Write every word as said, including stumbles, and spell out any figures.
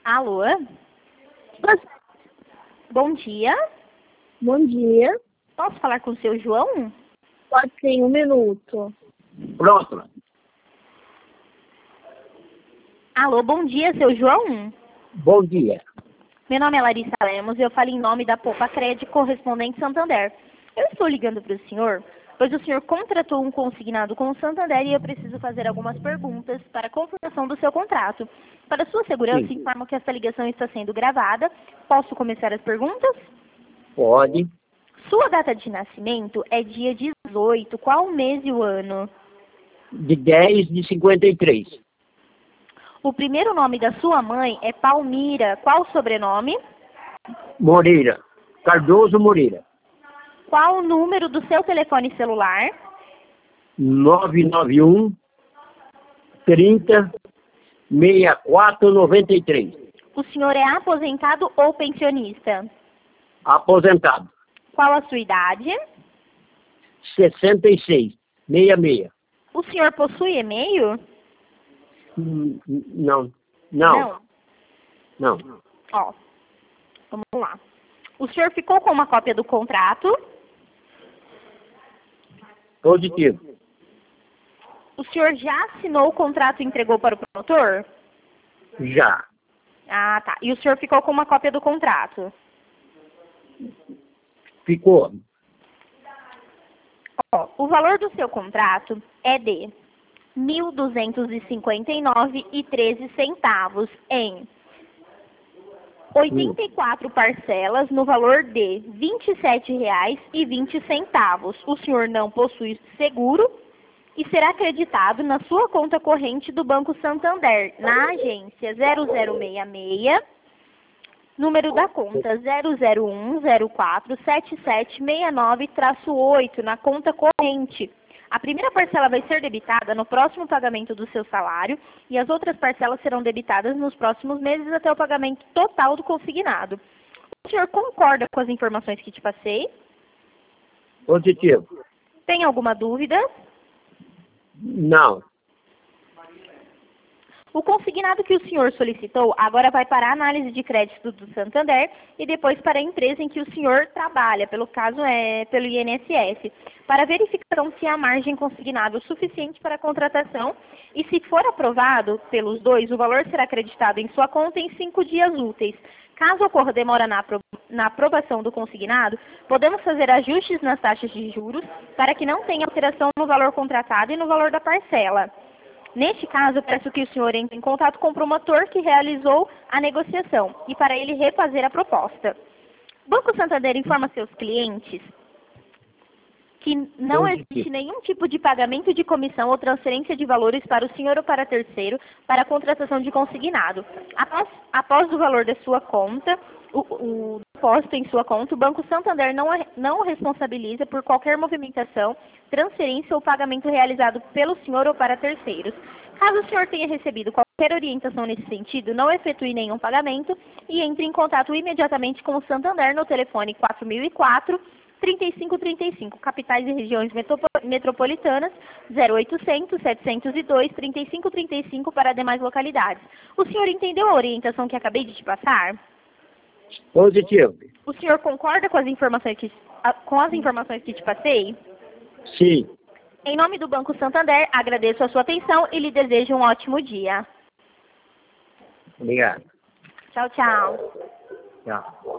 Alô? Bom dia. Bom dia. Posso falar com o seu João? Pode sim, um minuto. Pronto. Alô, bom dia, seu João? Bom dia. Meu nome é Larissa Lemos e eu falo em nome da Poupa Crédito Correspondente Santander. Eu estou ligando para o senhor, pois o senhor contratou um consignado com o Santander e eu preciso fazer algumas perguntas para a confirmação do seu contrato. Para sua segurança, Sim. informo que esta ligação está sendo gravada. Posso começar as perguntas? Pode. Sua data de nascimento é dia dezoito. Qual o mês e o ano? De dez de cinquenta e três. O primeiro nome da sua mãe é Palmira. Qual o sobrenome? Moreira. Cardoso Moreira. Qual o número do seu telefone celular? nove nove um, trinta, sessenta e quatro, noventa e três. O senhor é aposentado ou pensionista? Aposentado. Qual a sua idade? sessenta e seis, sessenta e seis. O senhor possui e-mail? Hum, Não. Não. Não. Não. Ó, vamos lá. O senhor ficou com uma cópia do contrato? Positivo. O senhor já assinou o contrato e entregou para o promotor? Já. Ah, tá. E o senhor ficou com uma cópia do contrato? Ficou. Ó, o valor do seu contrato é de mil duzentos e cinquenta e nove reais e treze centavos em oitenta e quatro parcelas no valor de vinte e sete reais e vinte centavos. O senhor não possui seguro e será acreditado na sua conta corrente do Banco Santander, na agência zero zero seis seis, número da conta zero zero um zero quatro sete sete seis nove oito, na conta corrente. A primeira parcela vai ser debitada no próximo pagamento do seu salário e as outras parcelas serão debitadas nos próximos meses até o pagamento total do consignado. O senhor concorda com as informações que te passei? Positivo. Tem alguma dúvida? Não. O consignado que o senhor solicitou agora vai para a análise de crédito do Santander e depois para a empresa em que o senhor trabalha, pelo caso é pelo I N S S, para verificação se há margem consignada o suficiente para a contratação e, se for aprovado pelos dois, o valor será acreditado em sua conta em cinco dias úteis. Caso ocorra demora na, apro na aprovação do consignado, podemos fazer ajustes nas taxas de juros para que não tenha alteração no valor contratado e no valor da parcela. Neste caso, peço que o senhor entre em contato com o promotor que realizou a negociação e para ele refazer a proposta. Banco Santander informa seus clientes que não existe nenhum tipo de pagamento de comissão ou transferência de valores para o senhor ou para terceiro para a contratação de consignado. Após, após o valor da sua conta, o, o depósito em sua conta, o Banco Santander não, não responsabiliza por qualquer movimentação, transferência ou pagamento realizado pelo senhor ou para terceiros. Caso o senhor tenha recebido qualquer orientação nesse sentido, não efetue nenhum pagamento e entre em contato imediatamente com o Santander no telefone quatro mil e quatro, trinta e cinco trinta e cinco, capitais e regiões metropolitanas, zero oitocentos, setecentos e dois, trinta e cinco trinta e cinco para demais localidades. O senhor entendeu a orientação que acabei de te passar? Positivo. O senhor concorda com as informações que, com as informações que te passei? Sim. Em nome do Banco Santander, agradeço a sua atenção e lhe desejo um ótimo dia. Obrigado. Tchau, tchau. Tchau.